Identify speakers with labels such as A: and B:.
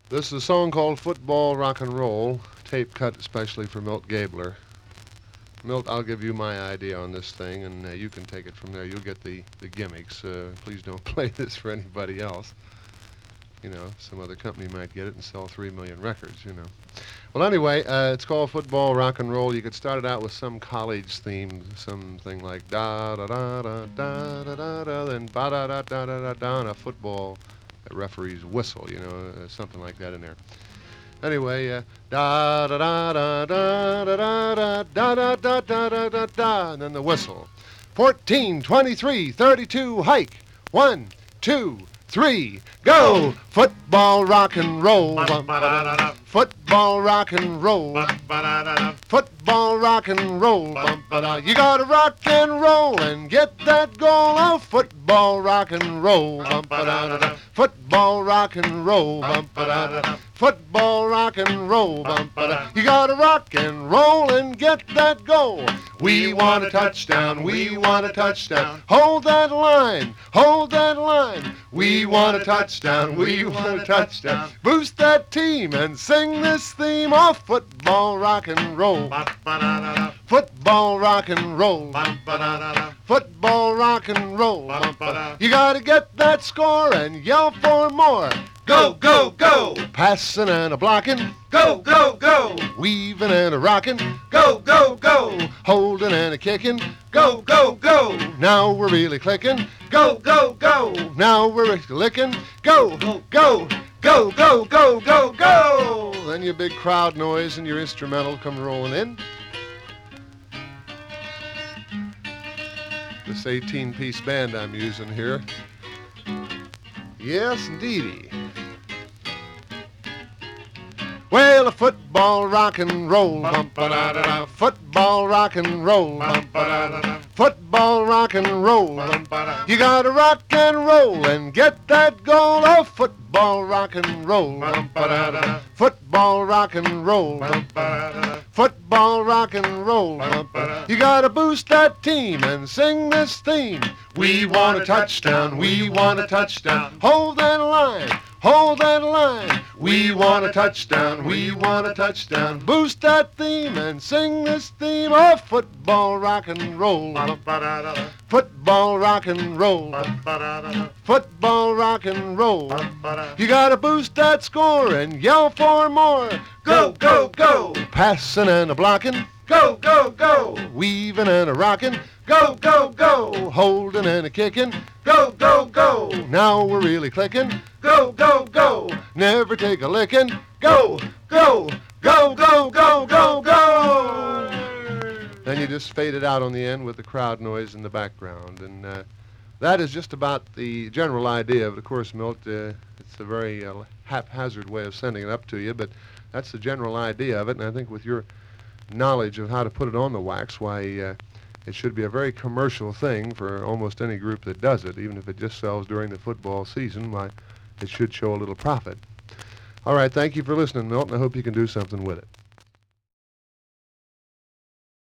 A: This is a song called Football Rock and Roll, tape cut especially for Milt Gabler. Milt, I'll give you my idea on this thing, and you can take it from there. You'll get the gimmicks. Please don't play this for anybody else. You know, some other company might get it and sell 3 million records, you know. Well, anyway, it's called Football Rock and Roll. You could start it out with some college theme, something like da-da-da-da-da-da-da-da, then ba-da-da-da-da-da-da, and a football referee's whistle, you know, something like that in there. Anyway, da-da-da-da-da-da-da-da-da-da-da-da-da, and then the whistle. 14, 23, 32, hike. 1, 2, 3, go! Football, rock and roll. Football, rock and roll. Football, rock and roll. You gotta rock and roll and get that goal. Oh, football, rock and roll. Football, rock and roll. Football, rock and roll. You gotta rock and roll and get that goal. We want a touchdown. We want a touchdown. Hold that line. Hold that line. We want a touchdown. We want a touchdown. Boost that team and sing this theme of football, rock and roll. Football, rock and roll. Football, rock and roll. You gotta get that score and yell for more. Go, go, go! Passing and a blocking. Go, go, go! Weaving and a rocking. Go, go, go! Holding and a kicking. Go, go, go! Now we're really clicking. Go, go, go! Now we're licking. Go, go, go! Go, go, go, go, go! Then your big crowd noise and your instrumental come rolling in. This 18-piece band I'm using here. Yes, indeedy. Well, a football, rock and roll. Football, rock and roll. Football, rock and roll. You gotta rock and roll and get that goal. Oh, football, rock and roll. Football, rock and roll. Football, rock and roll. You gotta boost that team and sing this theme. We want a touchdown. We want a touchdown. Hold that line. Hold that line. We want a touchdown. We want a touchdown. Boost that theme and sing this theme of football, rock and roll. Football, rock and roll. Football, rock and roll. You gotta boost that score and yell for more. Go, go, go! Passing and a blocking. Go, go, go! Weaving and a rocking. Go, go, go! Holding and a kicking. Go, go, go! Now we're really clicking. Go, go, go! Never take a licking. Go, go, go, go, go, go, go! Then you just fade it out on the end with the crowd noise in the background. And that is just about the general idea of it. Of course, Milt, it's a very haphazard way of sending it up to you, but that's the general idea of it. And I think with your knowledge of how to put it on the wax, why, it should be a very commercial thing for almost any group that does it. Even if it just sells during the football season, why, it should show a little profit. All right, thank you for listening, Milt, and I hope you can do something with it.